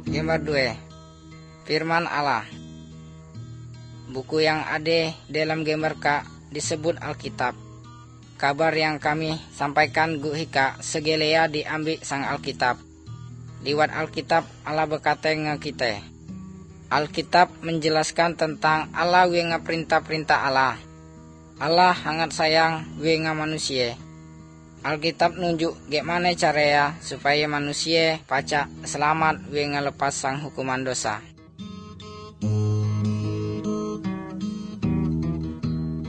Gambar 2. Firman Allah. Buku yang ada dalam gambar K disebut Alkitab. Kabar yang kami sampaikan gu hika segelea diambil sang Alkitab. Liwat Alkitab Allah berkata nge kita. Alkitab menjelaskan tentang Allah wenga perintah-perintah Allah. Allah sangat sayang wenga manusia. Alkitab nunjuk gimana caranya supaya manusia pacak selamat wenga lepas sang hukuman dosa.